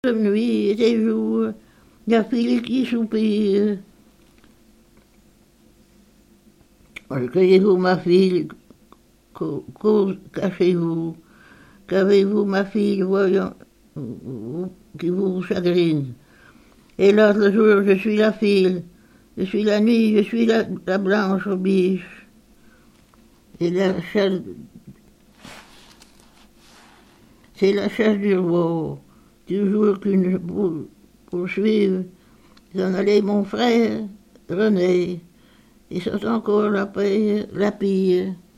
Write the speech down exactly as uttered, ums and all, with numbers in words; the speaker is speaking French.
De nuit et de jour, la fille qui soupire. Recueillez-vous, ma fille, cause cachez-vous. Qu'avez-vous, ma fille, voyons, qui vous chagrine. Hélas, le jour, je suis la fille, je suis la nuit, je suis la, la blanche biche. Et la chasse, c'est la chasse du roi. Toujours qu'une boule poursuive, s'en allait mon frère, René, et c'est encore la paix, la pire.